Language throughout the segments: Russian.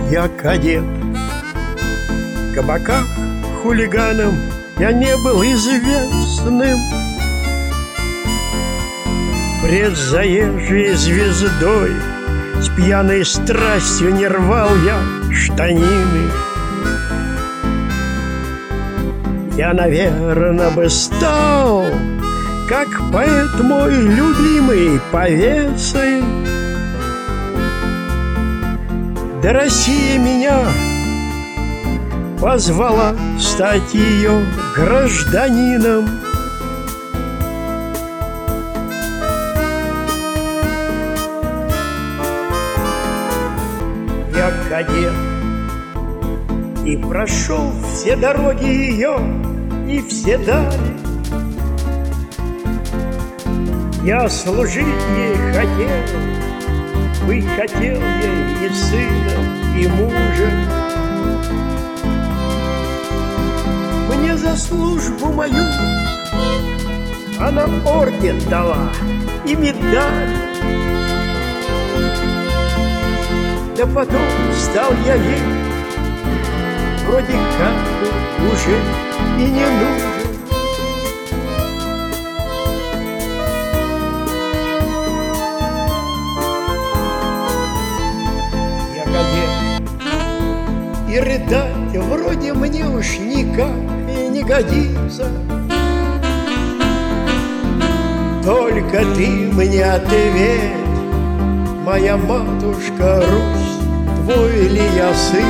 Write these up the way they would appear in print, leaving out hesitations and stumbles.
я кадет. В кабаках хулиганом я не был известным. Пред заезжей звездой с пьяной страстью не рвал я штанины. Я, наверно, бы стал, как поэт мой любимый, повесой. Да Россия меня позвала стать ее гражданином. Я кадет и прошел все дороги ее и все дали. Я служить ей хотел, быть хотел ей и сыном, и мужем. Мне за службу мою она орден дала и медаль. Да потом стал я ей вроде как уже и не нужен. Я кадет, и рыдать вроде мне уж никак и не годится. Только ты мне ответь, моя матушка Русь, твой ли я сын?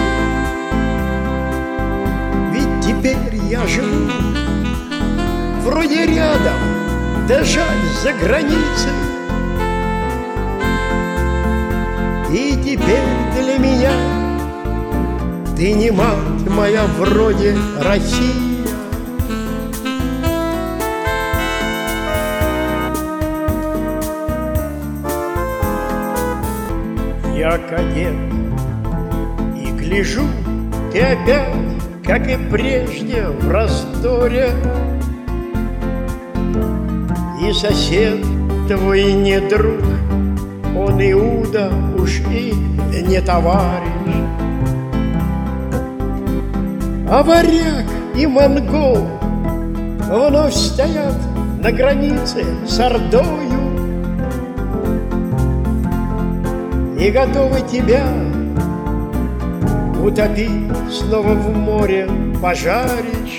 Ведь теперь я живу вроде рядом, да жаль за границей. И теперь для меня ты не мать моя вроде Россия. Я кадет и гляжу, ты опять, как и прежде, в расторе. И сосед твой не друг, он Иуда уж и не товарищ. А варяг и монгол вновь стоят на границе с Ордою и готовы тебя утопить, снова в море пожаришь.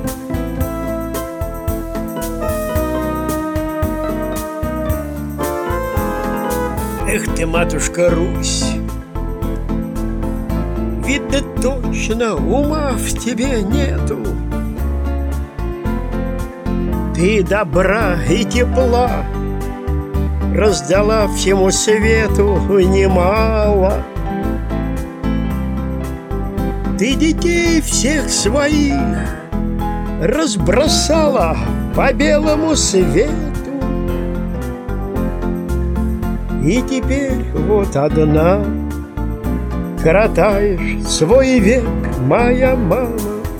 Эх ты, матушка Русь, видно точно ума в тебе нету. Ты добра и тепла раздала всему свету немало. Ты детей всех своих разбросала по белому свету. И теперь вот одна коротаешь свой век, моя мама.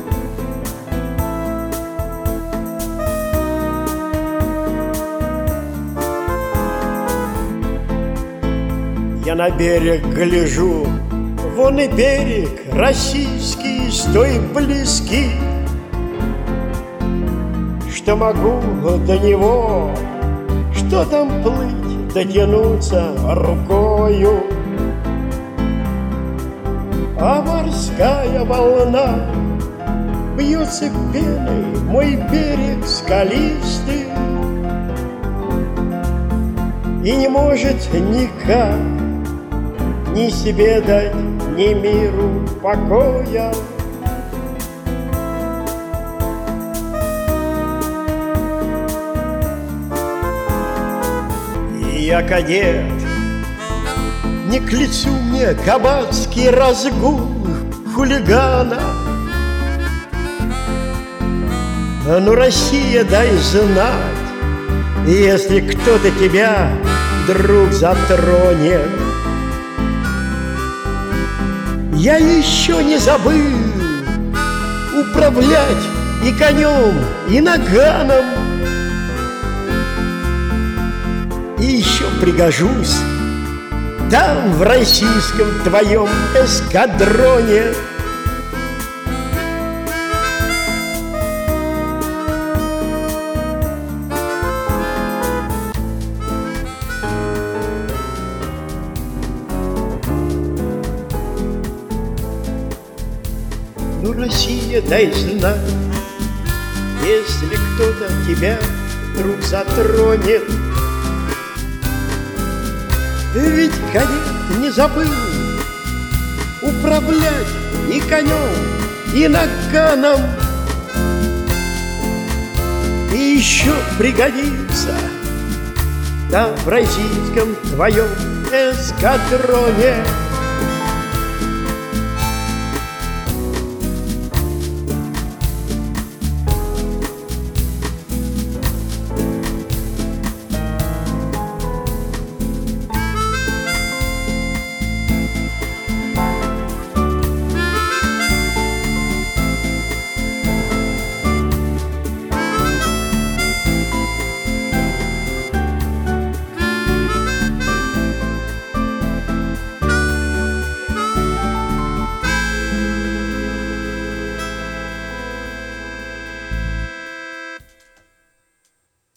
Я на берег гляжу, вон и берег российский, стой близки, что могу до него, что там плыть, дотянуться рукою. А морская волна бьется пеной, мой берег скалистый, и не может никак ни себе дать, ни миру покоя. И я кадет, не к лицу мне кабацкий разгул хулигана. Ну, Россия, дай знать, если кто-то тебя, друг, затронет. Я еще не забыл управлять и конем, и наганом. И еще пригожусь там, в российском твоем эскадроне. Ну, Россия, дай знать, если кто-то тебя вдруг затронет. Ведь конец не забыл управлять и конем, и наганом. И еще пригодится там, в российском твоем эскадроне.